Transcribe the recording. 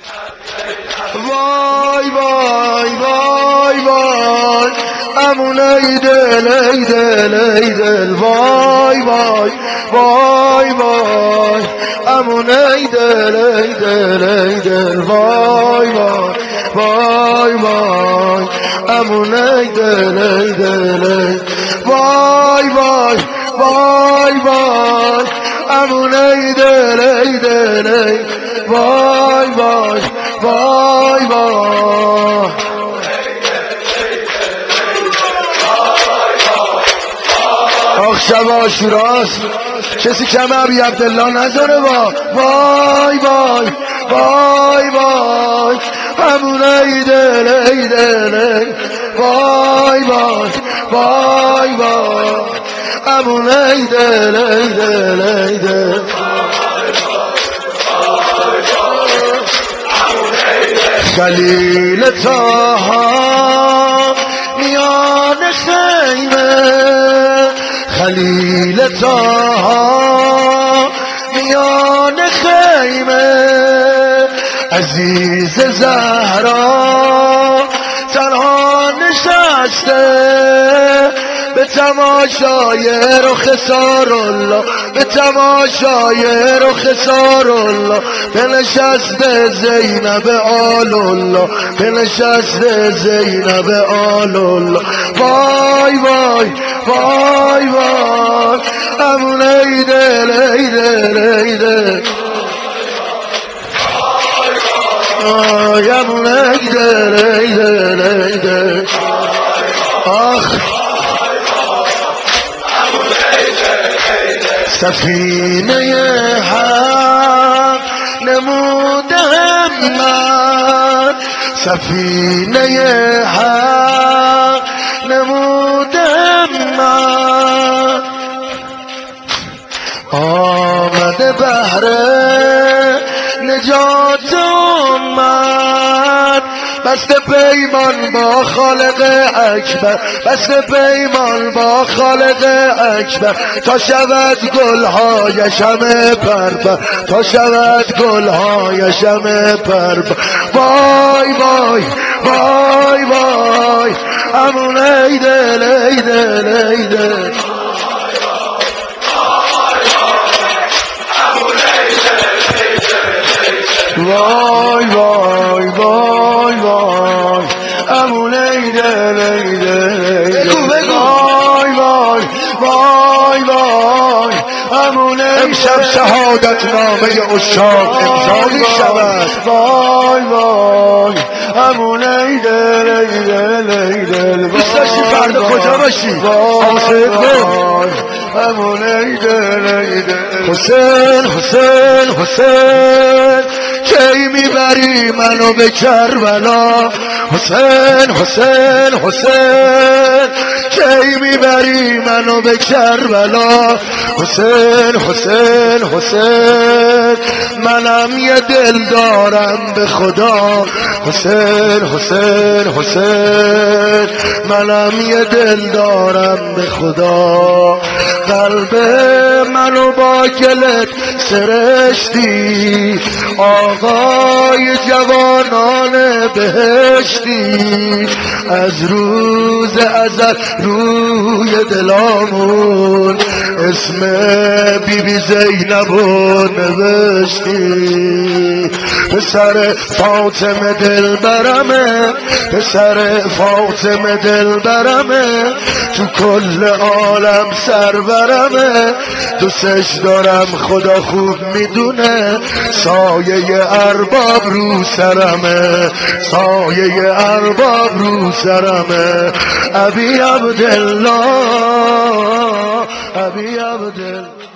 وای وای وای وای امون ای دل ای دل ای دل وای وای وای وای امون ای دل ای دل ای دل وای وای وای وای امون ای دل ای دل ای وای وای وای وای امون ای دل ای دل ای وای وای وای وای آخ شب آشوراست کسی کم ابی عبدالله نذاره با وای وای وای وای همون ای دل ای دل ای وای وای وای وای همون ای دل ای دل ای دل خلیل طاها میان خیمه خلیل طاها میان خیمه عزیز زهرا تنها نشسته به تماشای رخ سارالله به تماشای رخ سارالله بنشسته زینب آل الله بنشسته زینب آل الله وای وای وای وای امون ای دل ای دل ای دل وای امون ای دل ای دل ای دل آخ سفینه حق نموده همت سفینه حق نموده همت آمده بهره نجات امت بسته پیمان با خالق اکبر بسته پیمان با خالق اکبر تا شود گلهای شمع پرپر تا شود گلهای شمع پرپر وای وای وای وای امون ای دل ای دل ای دل وای وای وای وای امون ای دل ای دل وای وای وای وای امون امشب شهادت نامه عشاق امضا می شود وای وای امون ای دل ای دل ای دل دوست داشتی فردا کجا باشی حسین وای امون ای دل ای دل حسین حسین حسین کی میبری منو به کربلا حسین حسین حسین کی میبری منو به کربلا حسین حسین حسین منم یه دل دارم به خدا حسین حسین حسین منم یه دل دارم به خدا قلب منو با گلت سرشتی آقای جوانان بهشتی از روز ازل روی دلامون اسم بیبی زینبو نوشتی پسر فاطمه دل برمه پسر فاطمه دل برمه تو کل عالم سرورمه دوستش دارم خدا خوب میدونه سایه ارباب رو سرمه سایه ارباب رو سرمه ابی عبدالله ابی عبدالله